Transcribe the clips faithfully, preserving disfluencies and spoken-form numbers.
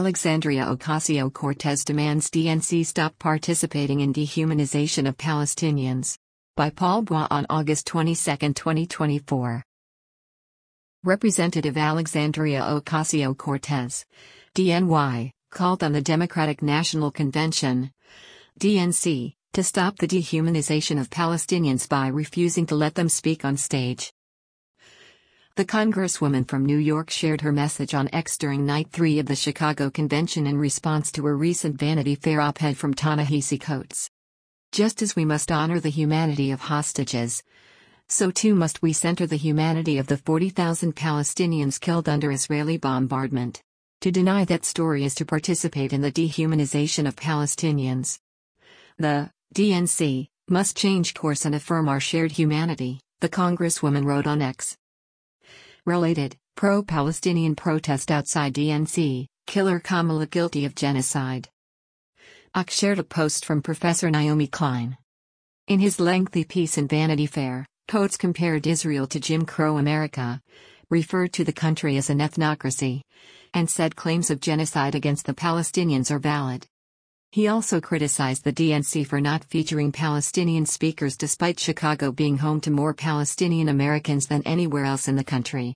Alexandria Ocasio-Cortez demands D N C stop participating in dehumanization of Palestinians. By Paul Bois on August twenty-second, twenty twenty-four. Representative Alexandria Ocasio-Cortez, D N Y, called on the Democratic National Convention, D N C, to stop the dehumanization of Palestinians by refusing to let them speak on stage. The Congresswoman from New York shared her message on X during Night three of the Chicago Convention in response to a recent Vanity Fair op-ed from Ta-Nehisi Coates. Just as we must honor the humanity of hostages, so too must we center the humanity of the forty thousand Palestinians killed under Israeli bombardment. To deny that story is to participate in the dehumanization of Palestinians. The D N C must change course and affirm our shared humanity, the Congresswoman wrote on X. Related, pro-Palestinian protest outside D N C, killer Kamala guilty of genocide. Ock shared a post from Professor Naomi Klein. In his lengthy piece in Vanity Fair, Coates compared Israel to Jim Crow America, referred to the country as an ethnocracy, and said claims of genocide against the Palestinians are valid. He also criticized the D N C for not featuring Palestinian speakers despite Chicago being home to more Palestinian Americans than anywhere else in the country.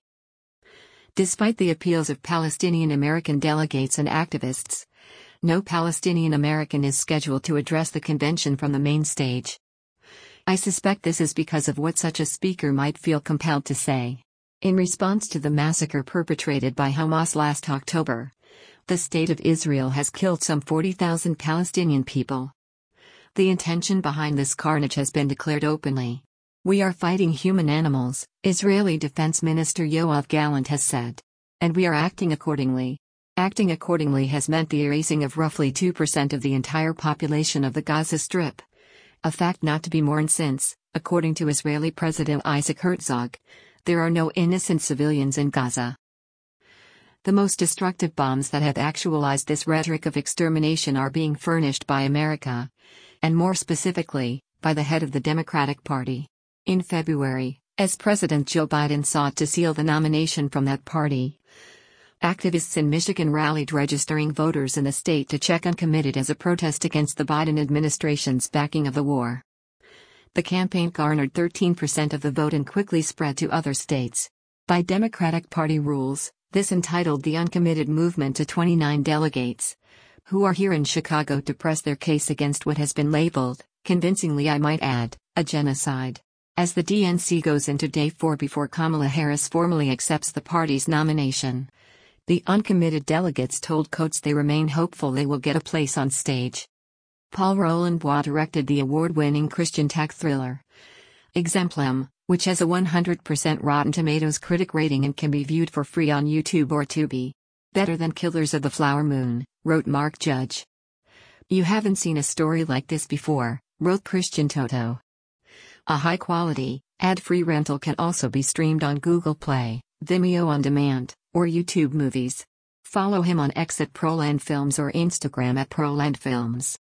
Despite the appeals of Palestinian American delegates and activists, no Palestinian American is scheduled to address the convention from the main stage. I suspect this is because of what such a speaker might feel compelled to say. In response to the massacre perpetrated by Hamas last October, the State of Israel has killed some forty thousand Palestinian people. The intention behind this carnage has been declared openly. We are fighting human animals, Israeli Defense Minister Yoav Gallant has said. And we are acting accordingly. Acting accordingly has meant the erasing of roughly two percent of the entire population of the Gaza Strip. A fact not to be mourned since, according to Israeli President Isaac Herzog, there are no innocent civilians in Gaza. The most destructive bombs that have actualized this rhetoric of extermination are being furnished by America, and more specifically, by the head of the Democratic Party. In February, as President Joe Biden sought to seal the nomination from that party, activists in Michigan rallied registering voters in the state to check uncommitted as a protest against the Biden administration's backing of the war. The campaign garnered thirteen percent of the vote and quickly spread to other states. By Democratic Party rules, this entitled the uncommitted movement to twenty-nine delegates, who are here in Chicago to press their case against what has been labeled, convincingly I might add, a genocide. As the D N C goes into day four before Kamala Harris formally accepts the party's nomination, the uncommitted delegates told Coates they remain hopeful they will get a place on stage. Paul Roland Bois directed the award-winning Christian tech thriller Exemplum, which has a one hundred percent Rotten Tomatoes critic rating and can be viewed for free on YouTube or Tubi. Better than Killers of the Flower Moon, wrote Mark Judge. You haven't seen a story like this before, wrote Christian Toto. A high-quality, ad-free rental can also be streamed on Google Play, Vimeo On Demand, or YouTube Movies. Follow him on X at Proland Films or Instagram at Proland Films.